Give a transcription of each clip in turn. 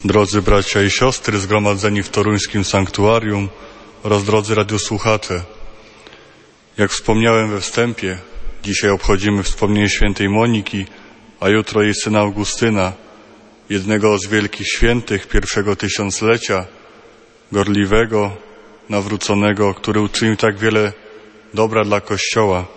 Drodzy bracia i siostry zgromadzeni w toruńskim sanktuarium oraz drodzy radiosłuchacze, jak wspomniałem we wstępie, dzisiaj obchodzimy wspomnienie świętej Moniki, a jutro jej syna Augustyna, jednego z wielkich świętych pierwszego tysiąclecia, gorliwego, nawróconego, który uczynił tak wiele dobra dla Kościoła.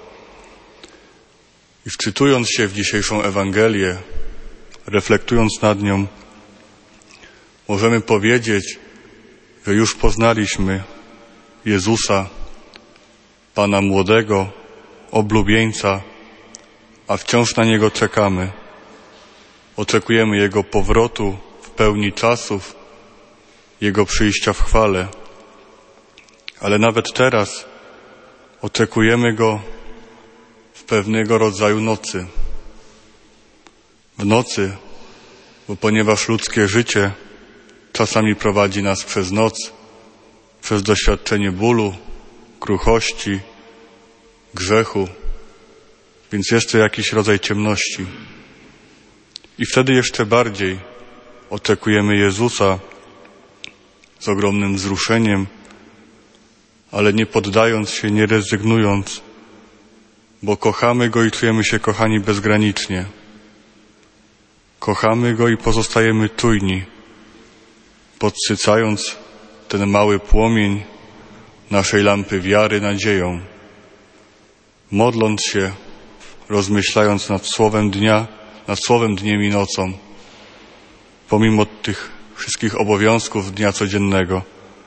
I wczytując się w dzisiejszą Ewangelię, reflektując nad nią, możemy powiedzieć, że już poznaliśmy Jezusa, Pana młodego, oblubieńca, a wciąż na Niego czekamy. Oczekujemy Jego powrotu w pełni czasów, Jego przyjścia w chwale. Ale nawet teraz oczekujemy Go w pewnego rodzaju nocy. W nocy, bo ponieważ ludzkie życie czasami prowadzi nas przez noc, przez doświadczenie bólu, kruchości, grzechu, więc jest to jakiś rodzaj ciemności. I wtedy jeszcze bardziej oczekujemy Jezusa z ogromnym wzruszeniem, ale nie poddając się, nie rezygnując, bo kochamy Go i czujemy się kochani bezgranicznie. Kochamy Go i pozostajemy czujni, podsycając ten mały płomień naszej lampy wiary nadzieją, modląc się, rozmyślając nad słowem dnia, nad słowem dniem i nocą, pomimo tych wszystkich obowiązków dnia codziennego.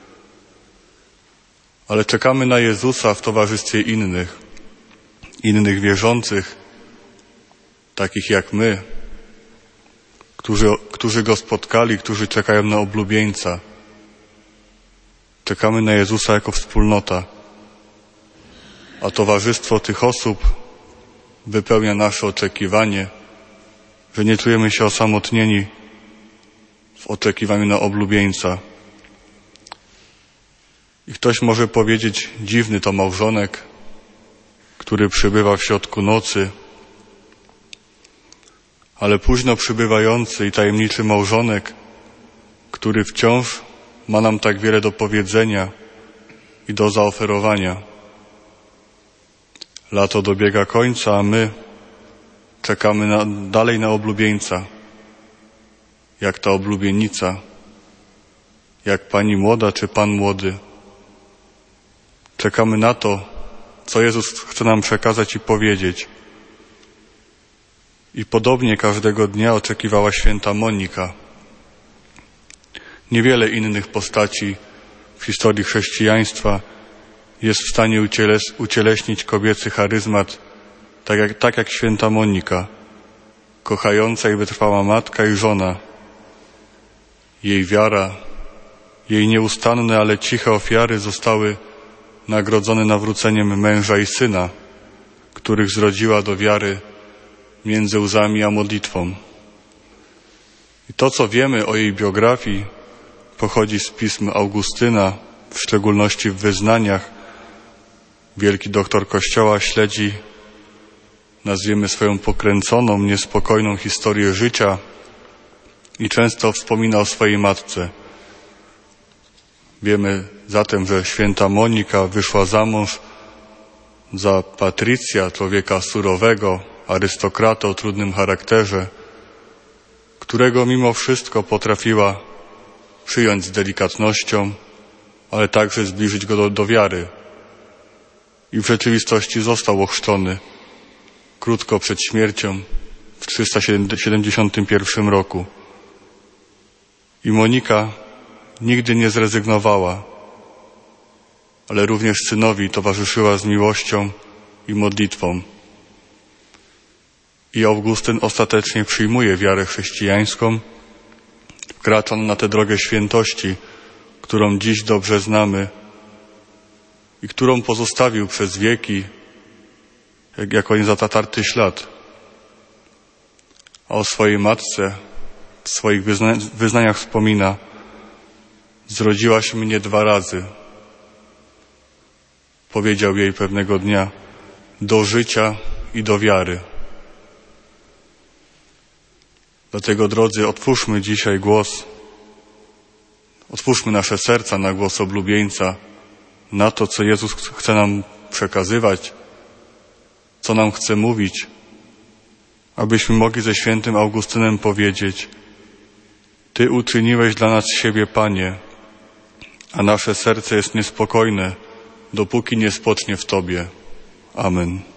Ale czekamy na Jezusa w towarzystwie innych wierzących, takich jak my, którzy Go spotkali, którzy czekają na oblubieńca. Czekamy na Jezusa jako wspólnota, a towarzystwo tych osób wypełnia nasze oczekiwanie, że nie czujemy się osamotnieni w oczekiwaniu na oblubieńca. I ktoś może powiedzieć, dziwny to małżonek, który przybywa w środku nocy, ale późno przybywający i tajemniczy małżonek, który wciąż ma nam tak wiele do powiedzenia i do zaoferowania. Lato dobiega końca, a my czekamy dalej na oblubieńca, jak ta oblubienica, jak pani młoda czy pan młody. Czekamy na to, co Jezus chce nam przekazać i powiedzieć. I podobnie każdego dnia oczekiwała święta Monika. Niewiele innych postaci w historii chrześcijaństwa jest w stanie ucieleśnić kobiecy charyzmat, tak jak święta Monika, kochająca i wytrwała matka i żona. Jej wiara, jej nieustanne, ale ciche ofiary zostały nagrodzone nawróceniem męża i syna, których zrodziła do wiary między łzami a modlitwą. I to, co wiemy o jej biografii, pochodzi z pism Augustyna, w szczególności w wyznaniach. Wielki doktor Kościoła śledzi, nazwiemy swoją pokręconą, niespokojną historię życia i często wspomina o swojej matce. Wiemy zatem, że święta Monika wyszła za mąż za Patrycja, człowieka surowego, arystokratę o trudnym charakterze, którego mimo wszystko potrafiła przyjąć z delikatnością, ale także zbliżyć go do wiary. I w rzeczywistości został ochrzczony krótko przed śmiercią w 371 roku. I Monika nigdy nie zrezygnowała, ale również synowi towarzyszyła z miłością i modlitwą. I Augustyn ostatecznie przyjmuje wiarę chrześcijańską, wkracza na tę drogę świętości, którą dziś dobrze znamy i którą pozostawił przez wieki jako niezatarty ślad. A o swojej matce w swoich wyznaniach wspomina: zrodziłaś mnie 2 razy. Powiedział jej pewnego dnia: do życia i do wiary. Dlatego, drodzy, otwórzmy dzisiaj głos Otwórzmy nasze serca na głos oblubieńca, na to, co Jezus chce nam przekazywać, co nam chce mówić, abyśmy mogli ze świętym Augustynem powiedzieć: Ty uczyniłeś dla nas siebie, Panie, a nasze serce jest niespokojne, dopóki nie spocznie w Tobie. Amen.